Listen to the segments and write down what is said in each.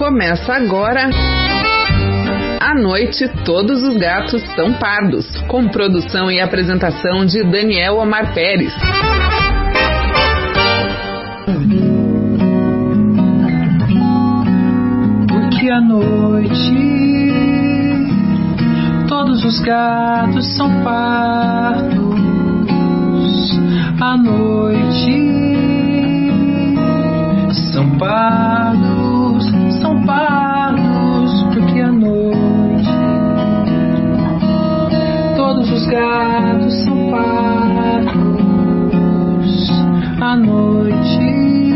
Começa agora À Noite Todos os Gatos São Pardos, com produção e apresentação de Daniel Omar Pérez. Porque à noite todos os gatos são pardos. À noite são pardos, porque à noite todos os gatos são pardos. À noite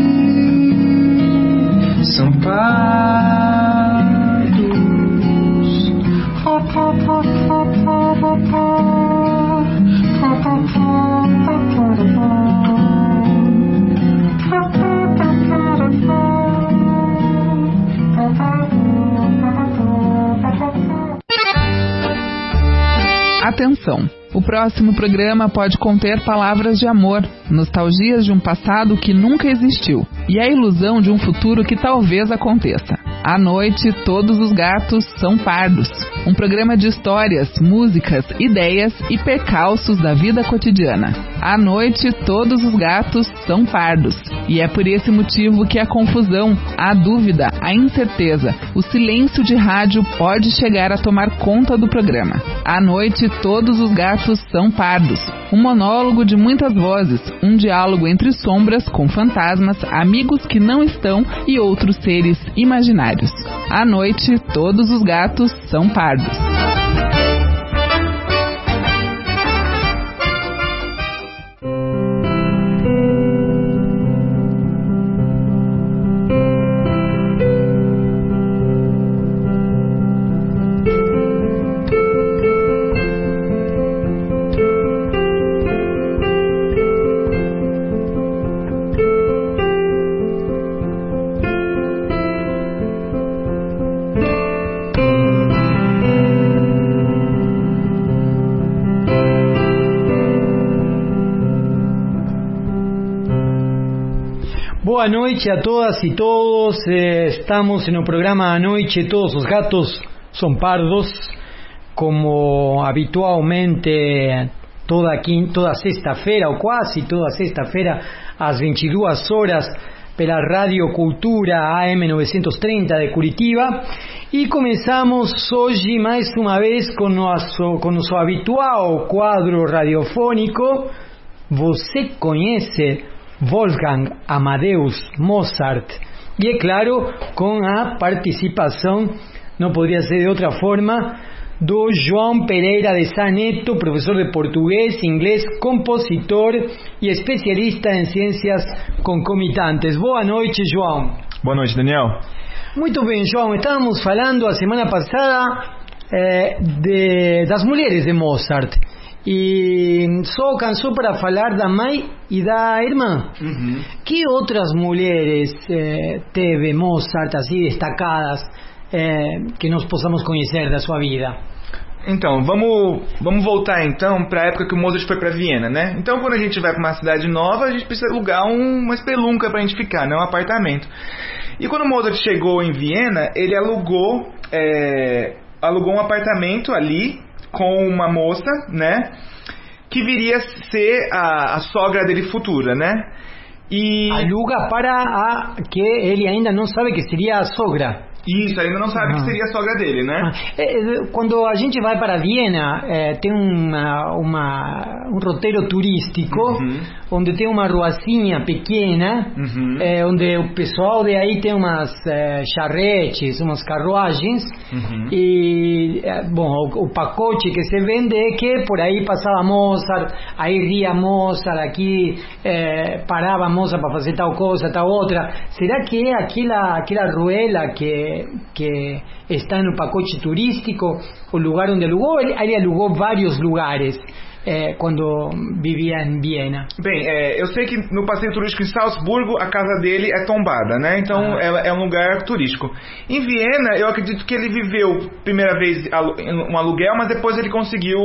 são pardos. Atenção! O próximo programa pode conter palavras de amor, nostalgias de um passado que nunca existiu e a ilusão de um futuro que talvez aconteça. À noite, todos os gatos são pardos. Um programa de histórias, músicas, ideias e percalços da vida cotidiana. À noite, todos os gatos são pardos. E é por esse motivo que a confusão, a dúvida, a incerteza, o silêncio de rádio pode chegar a tomar conta do programa. À noite, todos os gatos são pardos. Um monólogo de muitas vozes, um diálogo entre sombras com fantasmas, amigos que não estão e outros seres imaginários. À noite, todos os gatos são pardos. Boa noite a todas y todos. Estamos en el programa Anoche Todos os Gatos São Pardos, como habitualmente toda sexta-feira, ou quase toda sexta-feira, às 22 horas, pela Radio Cultura AM 930 de Curitiba. E começamos hoje mais uma vez com nosso habitual quadro radiofônico. Você conhece Wolfgang Amadeus Mozart? E é claro, com a participação, não poderia ser de outra forma, do João Pereira de Sá Neto, professor de português, inglês, compositor e especialista em ciências concomitantes. Boa noite, João. Boa noite, Daniel. Muito bem, João. Estávamos falando a semana passada das mulheres de Mozart. E só alcançou para falar da mãe e da irmã. Uhum. Que outras mulheres teve Mozart assim destacadas que nós possamos conhecer da sua vida? Então, vamos voltar então para a época que o Mozart foi para Viena, né? Então, quando a gente vai para uma cidade nova, a gente precisa alugar uma espelunca para a gente ficar, né? Um apartamento. E quando o Mozart chegou em Viena, ele alugou um apartamento ali com uma moça, né, que viria a ser a sogra dele futura, né? E aluga para que ele ainda não sabe que seria a sogra. Isso, ainda não sabe que seria a sogra dele, né? Quando a gente vai para Viena, tem um roteiro turístico, onde tem uma ruazinha pequena, onde o pessoal de aí tem umas charretes, umas carruagens, e bom, o pacote que se vende é que por aí passava Mozart, aí ria Mozart, aqui parava Mozart para fazer tal coisa, tal outra. Será que é aquela ruela que está no pacote turístico, o lugar onde alugou? Ele alugou vários lugares quando vivia em Viena. Bem, eu sei que no passeio turístico em Salzburgo a casa dele é tombada, né? Então é um lugar turístico. Em Viena, eu acredito que ele viveu primeira vez um aluguel, mas depois ele conseguiu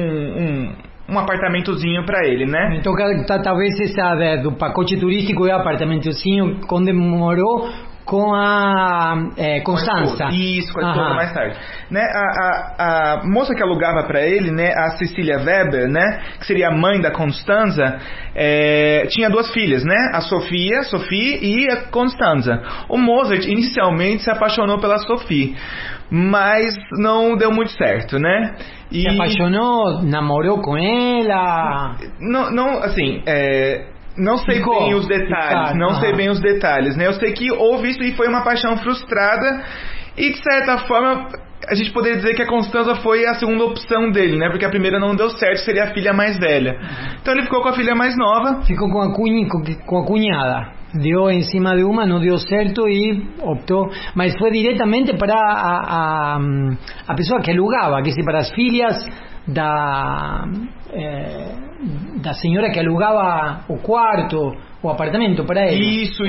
um apartamentozinho para ele, né? Então talvez essa do pacote turístico é apartamentozinho onde morou com a Constanza. Isso, com a esposa mais tarde. Né, a moça que alugava para ele, né, a Cecília Weber, né, que seria a mãe da Constanza, tinha duas filhas, né, a Sophie e a Constanza. O Mozart inicialmente se apaixonou pela Sophie, mas não deu muito certo, né? Se apaixonou, namorou com ela? Não, assim, não sei bem os detalhes, sei bem os detalhes, né? Eu sei que houve isso e foi uma paixão frustrada e, de certa forma, a gente poderia dizer que a Constanza foi a segunda opção dele, né? Porque a primeira não deu certo, seria a filha mais velha. Então ele ficou com a filha mais nova. Ficou com a cunhada. Deu em cima de uma, não deu certo e optou. Mas foi diretamente para a pessoa que alugava, que se para as filhas da senhora que alugava o quarto, o apartamento para ele. Isso.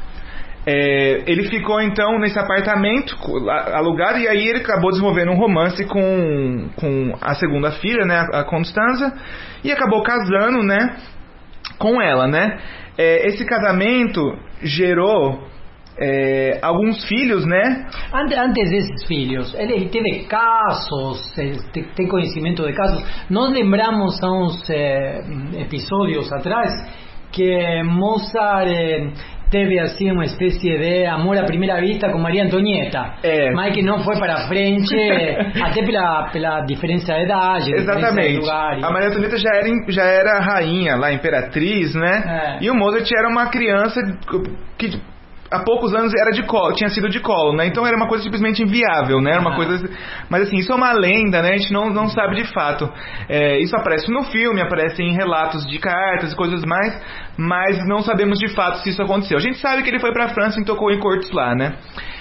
Ele ficou então nesse apartamento alugado e aí ele acabou desenvolvendo um romance com a segunda filha, né, a Constanza, e acabou casando, né, com ela, né. Esse casamento gerou alguns filhos, né? Antes desses filhos, ele teve casos, tem conhecimento de casos. Nós lembramos há uns episódios atrás que Mozart teve assim uma espécie de amor à primeira vista com Maria Antonieta, mas que não foi para frente, até pela diferença de idade. Exatamente. De lugar, a Maria Antonieta já era rainha lá, imperatriz, né? E o Mozart era uma criança que há poucos anos tinha sido de colo, né? Então era uma coisa simplesmente inviável, né? Era uma coisa, mas assim, isso é uma lenda, né? A gente não sabe de fato. Isso aparece no filme, aparece em relatos de cartas e coisas mais, mas não sabemos de fato se isso aconteceu. A gente sabe que ele foi pra França e tocou em cortes lá, né?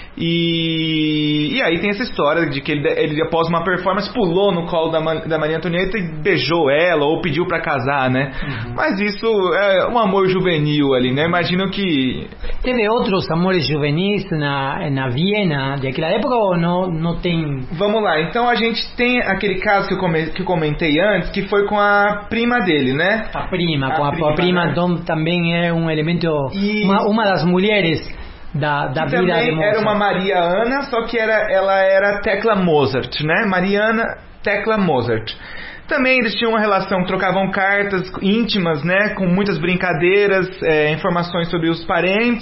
E aí tem essa história de que ele após uma performance pulou no colo da Maria Antonieta e beijou ela ou pediu pra casar, né? Mas isso é um amor juvenil ali, né? Imagino que... Teve outros amores juvenis na Viena daquela época ou não tem? Vamos lá, então a gente tem aquele caso que eu comentei antes, que foi com a prima dele, né? A prima, né? Então também é um elemento, uma das mulheres da vida de Mozart. Era uma Maria Ana, só que ela era Tecla Mozart, né? Mariana Tecla Mozart. Também eles tinham uma relação, trocavam cartas íntimas, né? Com muitas brincadeiras, informações sobre os parentes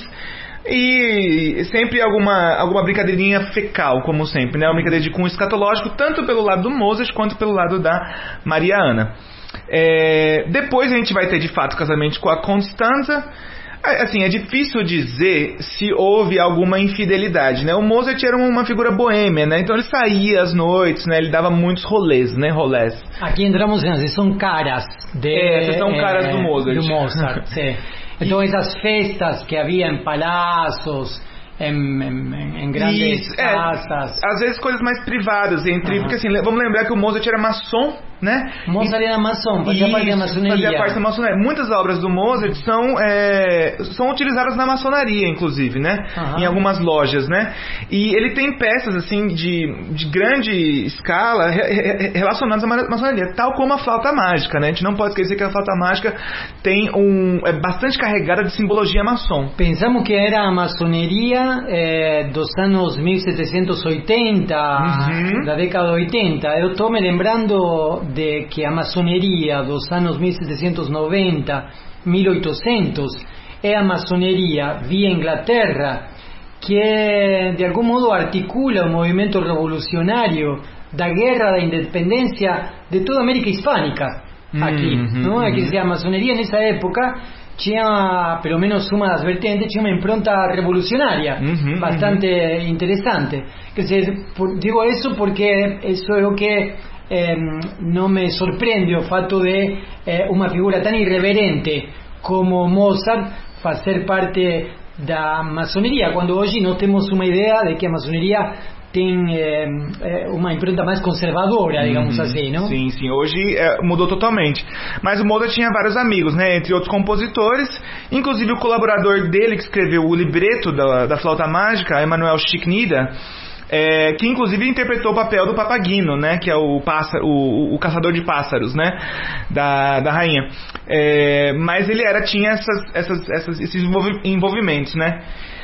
e sempre alguma brincadeirinha fecal, como sempre, né? Uma brincadeira de cunho escatológico, tanto pelo lado do Mozart quanto pelo lado da Maria Ana. Depois a gente vai ter de fato o casamento com a Constanza. Assim, é difícil dizer se houve alguma infidelidade, né? O Mozart era uma figura boêmia, né? Então ele saía às noites, né? Ele dava muitos rolês, né? Aqui entramos em são caras essas são caras do Mozart. Sim. Então essas festas que havia em palácios, em grandes casas. Às vezes coisas mais privadas, porque assim, vamos lembrar que o Mozart era maçom, né? Mozart era maçom, fazia parte da maçonaria. Fazia parte da maçonaria. Muitas obras do Mozart são utilizadas na maçonaria, inclusive, né? Em algumas lojas, né? E ele tem peças, assim, de grande escala relacionadas à maçonaria, tal como a flauta mágica, né? A gente não pode esquecer que a flauta mágica tem é bastante carregada de simbologia maçom. Pensamos que era a maçonaria dos anos 1780, da década de 80. Eu estou me lembrando de que a maçonaria dos anos 1790, 1800, é a maçonaria via Inglaterra, que de algum modo articula o movimento revolucionário da guerra da independência de toda a América Hispânica aqui, não? Quer dizer, a maçonaria nessa época tinha, pelo menos uma das vertentes, tinha uma impronta revolucionária bastante interessante. Quer dizer, digo isso porque isso é o que não me surpreende, o fato de uma figura tão irreverente como Mozart fazer parte da maçonaria, quando hoje nós temos uma ideia de que a maçonaria tem uma impronta mais conservadora, digamos assim, não? Sim, hoje mudou totalmente. Mas o Mozart tinha vários amigos, né? Entre outros compositores, inclusive o colaborador dele que escreveu o libreto da flauta mágica, Emanuel Schicknida, que inclusive interpretou o papel do Papagino, né? Que é o caçador de pássaros, né? Da rainha. Mas ele tinha esses envolvimentos, né?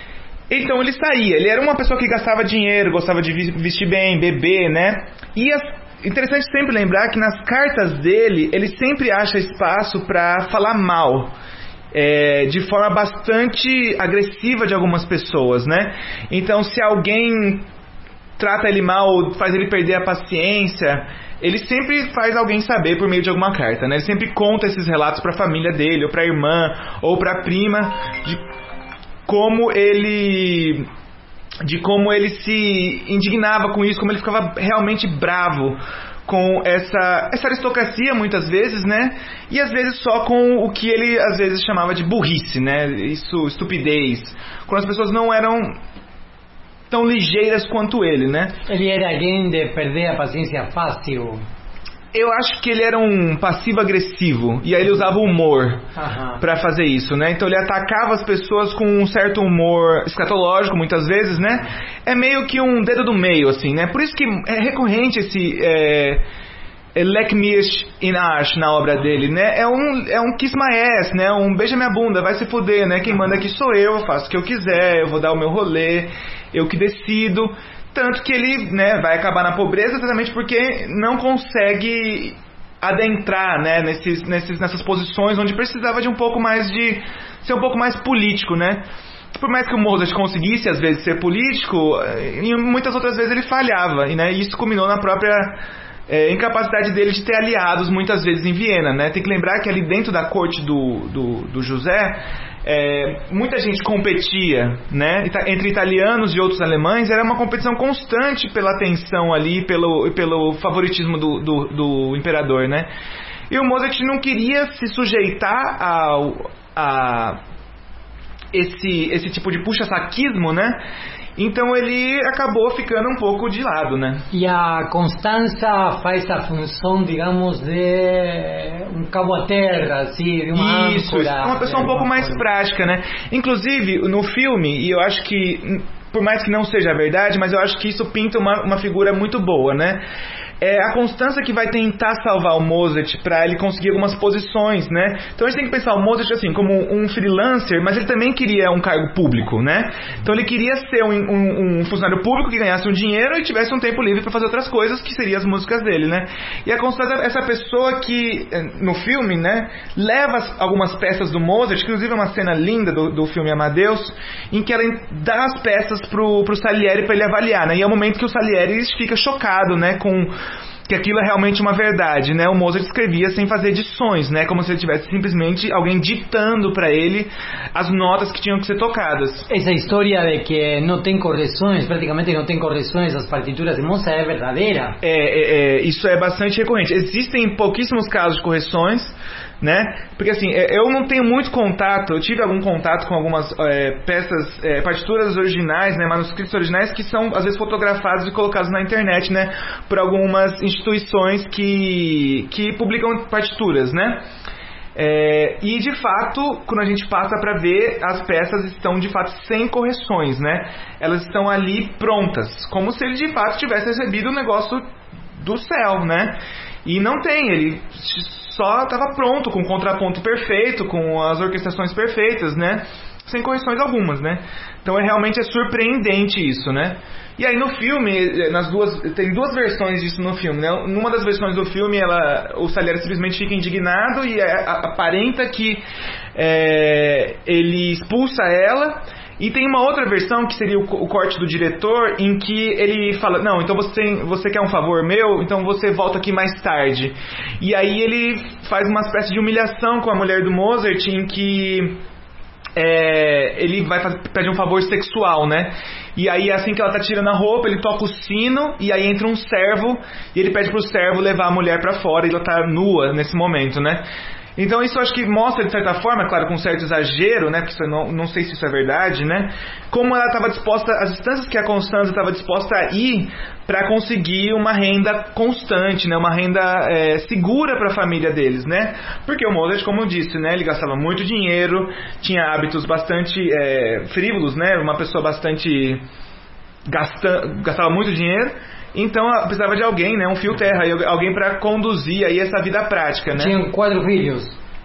Então ele saía, ele era uma pessoa que gastava dinheiro, gostava de vestir bem, beber, né? E interessante sempre lembrar que nas cartas dele, ele sempre acha espaço para falar mal, de forma bastante agressiva de algumas pessoas, né? Então se alguém trata ele mal, faz ele perder a paciência, ele sempre faz alguém saber por meio de alguma carta, né? Ele sempre conta esses relatos para a família dele, ou para a irmã, ou para a prima, de como ele se indignava com isso, como ele ficava realmente bravo com essa aristocracia muitas vezes, né? E às vezes só com o que ele às vezes chamava de burrice, né? Estupidez, quando as pessoas não eram tão ligeiras quanto ele, né? Ele era alguém de perder a paciência fácil. Eu acho que ele era um passivo-agressivo, e aí ele usava o humor pra fazer isso, né? Então ele atacava as pessoas com um certo humor escatológico, muitas vezes, né? É meio que um dedo do meio, assim, né? Por isso que é recorrente esse Leck mich in Arsch na obra dele, né? É um kiss my ass, né? Um beija minha bunda, vai se fuder, né? Quem manda aqui sou eu faço o que eu quiser, eu vou dar o meu rolê, eu que decido. Tanto que ele, né, vai acabar na pobreza exatamente porque não consegue adentrar, né, nessas posições onde precisava de um pouco mais de ser um pouco mais político, né? Por mais que o Mozart conseguisse às vezes ser político, em muitas outras vezes ele falhava, e, né, isso culminou na própria incapacidade dele de ter aliados muitas vezes em Viena, né? Tem que lembrar que ali dentro da corte do José, muita gente competia, né? Entre italianos e outros alemães, era uma competição constante pela atenção ali, pelo favoritismo do imperador, né? E o Mozart não queria se sujeitar a esse tipo de puxa-saquismo, né? Então ele acabou ficando um pouco de lado, né? E a Constanza faz a função, digamos, de um cabo a terra, assim, de uma âncora. É uma pessoa um pouco mais prática, né? Inclusive, no filme, e eu acho que, por mais que não seja verdade, mas eu acho que isso pinta uma figura muito boa, né? É a Constanza que vai tentar salvar o Mozart para ele conseguir algumas posições, né? Então a gente tem que pensar o Mozart assim como um freelancer, mas ele também queria um cargo público, né? Então ele queria ser um funcionário público que ganhasse um dinheiro e tivesse um tempo livre para fazer outras coisas, que seriam as músicas dele, né? E a Constanza é essa pessoa que no filme, né, leva algumas peças do Mozart, inclusive é uma cena linda do filme Amadeus, em que ela dá as peças pro Salieri para ele avaliar, né? E é o momento que o Salieri fica chocado, né, com que aquilo é realmente uma verdade, né? O Mozart escrevia sem fazer edições, né? Como se ele tivesse simplesmente alguém ditando para ele as notas que tinham que ser tocadas. Essa história de que não tem correções, praticamente não tem correções as partituras de Mozart é verdadeira. Isso é bastante recorrente. Existem pouquíssimos casos de correções, né? Porque assim, eu não tenho muito contato, eu tive algum contato com algumas peças, partituras originais, né, manuscritos originais que são às vezes fotografados e colocados na internet, né, por algumas instituições que publicam partituras, né? E de fato, quando a gente passa para ver, as peças estão de fato sem correções, né? Elas estão ali prontas, como se ele de fato tivesse recebido um negócio do céu, né? E não tem, ele só estava pronto, com o contraponto perfeito, com as orquestrações perfeitas, né? Sem correções algumas, né? Então realmente é surpreendente isso, né? E aí no filme, tem duas versões disso no filme, né? Numa das versões do filme, o Salieri simplesmente fica indignado e aparenta que ele expulsa ela. E tem uma outra versão, que seria o corte do diretor, em que ele fala, não, então você quer um favor meu, então você volta aqui mais tarde. E aí ele faz uma espécie de humilhação com a mulher do Mozart, em que ele pede um favor sexual, né? E aí assim que ela tá tirando a roupa, ele toca o sino, e aí entra um servo, e ele pede pro servo levar a mulher pra fora, e ela tá nua nesse momento, né? Então isso eu acho que mostra de certa forma, claro, com um certo exagero, né, porque não sei se isso é verdade, né, como ela estava disposta, as distâncias que a Constanza estava disposta a ir para conseguir uma renda constante, né, uma renda segura para a família deles, né, porque o Mozart, como eu disse, né, ele gastava muito dinheiro, tinha hábitos bastante frívolos, né, uma pessoa bastante gastava muito dinheiro. Então precisava de alguém, né, um fio terra, alguém para conduzir aí essa vida prática, né? Tinham 4 filhos.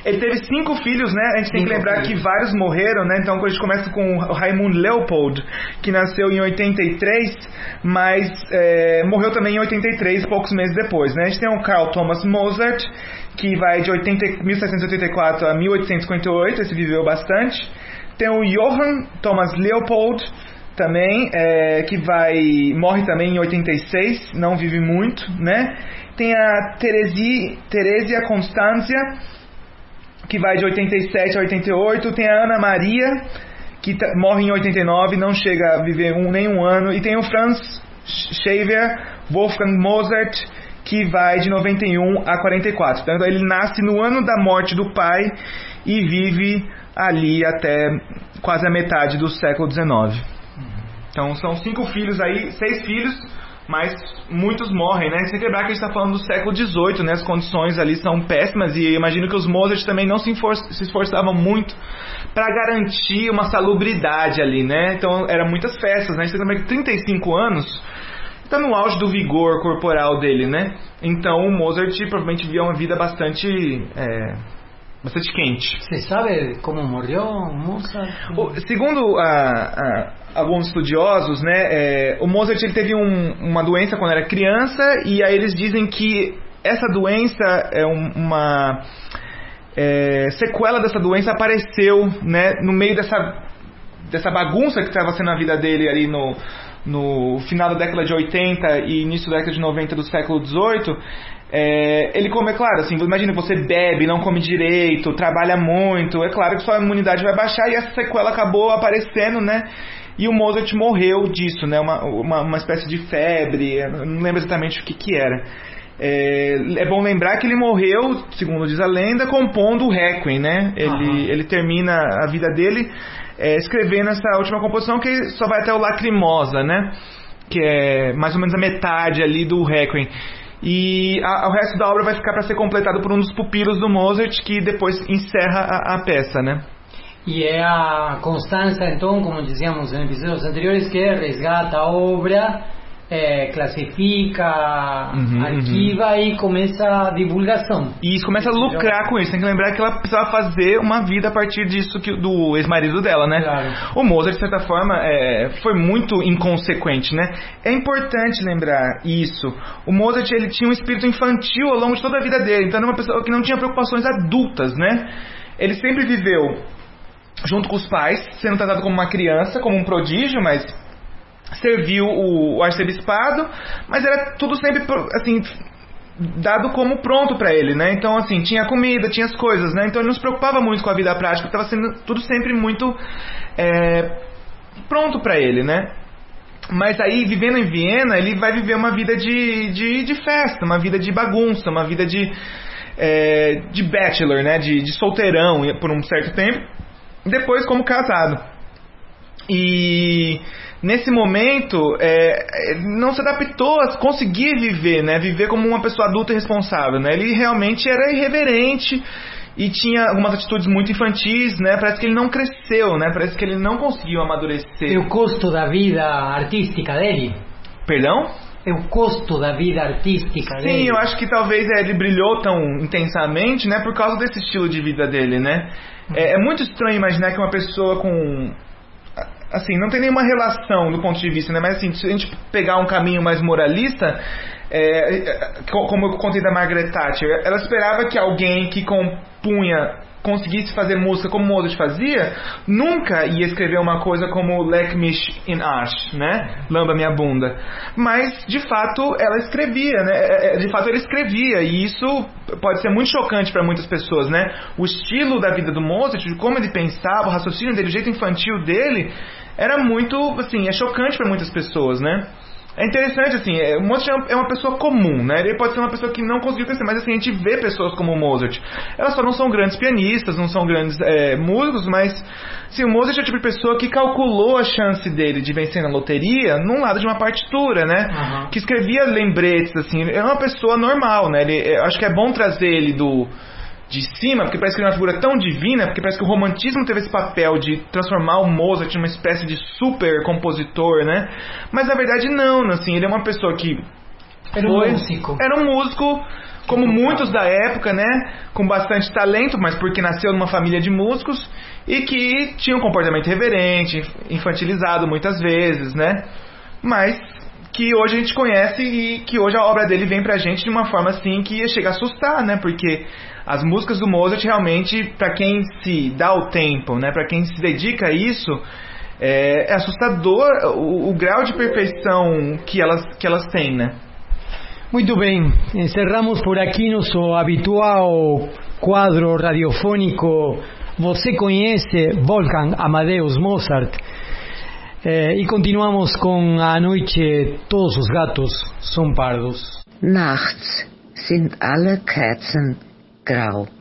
Ele teve 5 filhos, né? A gente tem que lembrar que vários morreram, né? Então a gente começa com o Raimund Leopold, que nasceu em 83, mas morreu também em 83, poucos meses depois, né? A gente tem o Carl Thomas Mozart, que vai de 1784 a 1858, esse viveu bastante. Tem o Johann Thomas Leopold, também, que morre também em 86, não vive muito, né? Tem a Teresia Constância, que vai de 87 a 88. Tem a Ana Maria, que morre em 89, não chega a viver nenhum ano. E tem o Franz Xaver Wolfgang Mozart, que vai de 91 a 44. Então ele nasce no ano da morte do pai e vive ali até quase a metade do século XIX. Então são 5 filhos aí, 6 filhos, mas muitos morrem, né? Sem lembrar que a gente está falando do século XVIII, né? As condições ali são péssimas, e eu imagino que os Mozart também não se esforçavam muito para garantir uma salubridade ali, né? Então eram muitas festas, né? A gente lembra que 35 anos está no auge do vigor corporal dele, né? Então o Mozart provavelmente vivia uma vida bastante quente. Você sabe como morreu Mozart? Segundo alguns estudiosos, né, o Mozart ele teve uma doença quando era criança, e aí eles dizem que essa doença uma sequela dessa doença apareceu, né, no meio dessa bagunça que estava sendo a vida dele ali no final da década de 80 e início da década de 90 do século XVIII. Ele come, claro, assim, imagina, você bebe, não come direito, trabalha muito, é claro que sua imunidade vai baixar, e essa sequela acabou aparecendo, né? E o Mozart morreu disso, né? Uma espécie de febre, não lembro exatamente o que era. É bom lembrar que ele morreu, segundo diz a lenda, compondo o Requiem, né? Ele termina a vida dele escrevendo essa última composição, que só vai até o Lacrimosa, né? Que é mais ou menos a metade ali do Requiem. E o resto da obra vai ficar para ser completado por um dos pupilos do Mozart, que depois encerra a peça, né? E é a Constança, então, como dizíamos em episódios anteriores, que resgata a obra, classifica, arquiva e começa a divulgação. E isso, começa a lucrar com isso. Tem que lembrar que ela precisava fazer uma vida a partir disso do ex-marido dela, né? Claro. O Mozart, de certa forma, foi muito inconsequente, né? É importante lembrar isso. O Mozart, ele tinha um espírito infantil ao longo de toda a vida dele. Então era uma pessoa que não tinha preocupações adultas, né? Ele sempre viveu junto com os pais, sendo tratado como uma criança, como um prodígio, mas serviu o arcebispado, mas era tudo sempre, assim, dado como pronto para ele, né? Então, assim, tinha comida, tinha as coisas, né? Então ele não se preocupava muito com a vida prática, estava sendo tudo sempre muito pronto para ele, né? Mas aí, vivendo em Viena, ele vai viver uma vida de festa, uma vida de bagunça, uma vida de bachelor, né? De solteirão por um certo tempo, depois como casado. E nesse momento não se adaptou a conseguir viver, né? Viver como uma pessoa adulta e responsável, né? Ele realmente era irreverente e tinha algumas atitudes muito infantis, né? Parece que ele não cresceu, né? Parece que ele não conseguiu amadurecer. E o custo da vida artística dele? Perdão? É o custo da vida artística dele. Sim, eu acho que talvez ele brilhou tão intensamente, né? Por causa desse estilo de vida dele, né? É muito estranho imaginar que uma pessoa com... assim, não tem nenhuma relação do ponto de vista, né? Mas assim, se a gente pegar um caminho mais moralista, como eu contei da Margaret Thatcher, ela esperava que alguém que conseguisse fazer música como Mozart fazia, nunca ia escrever uma coisa como Leck mich in Arsch, né? Lamba minha bunda. Mas, de fato, ela escrevia, né? De fato, ele escrevia, e isso pode ser muito chocante para muitas pessoas, né? O estilo da vida do Mozart, de como ele pensava, o raciocínio dele, o jeito infantil dele, era muito, assim, chocante para muitas pessoas, né? É interessante, assim, o Mozart é uma pessoa comum, né? Ele pode ser uma pessoa que não conseguiu crescer, mas assim, a gente vê pessoas como o Mozart. Elas só não são grandes pianistas, não são grandes músicos, mas assim, o Mozart é o tipo de pessoa que calculou a chance dele de vencer na loteria num lado de uma partitura, né? Uhum. Que escrevia lembretes, assim, é uma pessoa normal, né? Acho que é bom trazer ele de cima, porque parece que ele é uma figura tão divina, porque parece que o romantismo teve esse papel de transformar o Mozart em uma espécie de super compositor, né? Mas na verdade não, assim, ele é uma pessoa que Era um músico como muitos da época, né? Com bastante talento, mas porque nasceu numa família de músicos e que tinha um comportamento reverente, infantilizado muitas vezes, né? Mas que hoje a gente conhece e que hoje a obra dele vem pra gente de uma forma assim que chega a assustar, né? Porque as músicas do Mozart realmente, para quem se dá o tempo, né? Para quem se dedica a isso, é assustador o grau de perfeição que elas têm, né? Muito bem, encerramos por aqui nosso habitual quadro radiofônico Você Conhece Wolfgang Amadeus Mozart? E continuamos com A Noite Todos os Gatos São Pardos. Nachts sind alle Kerzen grau.